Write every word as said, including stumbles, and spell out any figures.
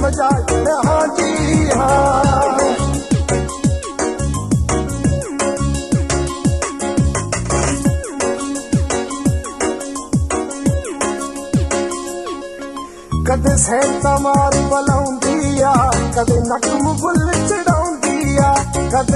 सजाए हाँ जी हाँ। कदे सैंता मार बलाउंदी आ, कदे नकम बुल चढ़ाउंदी आ, कदे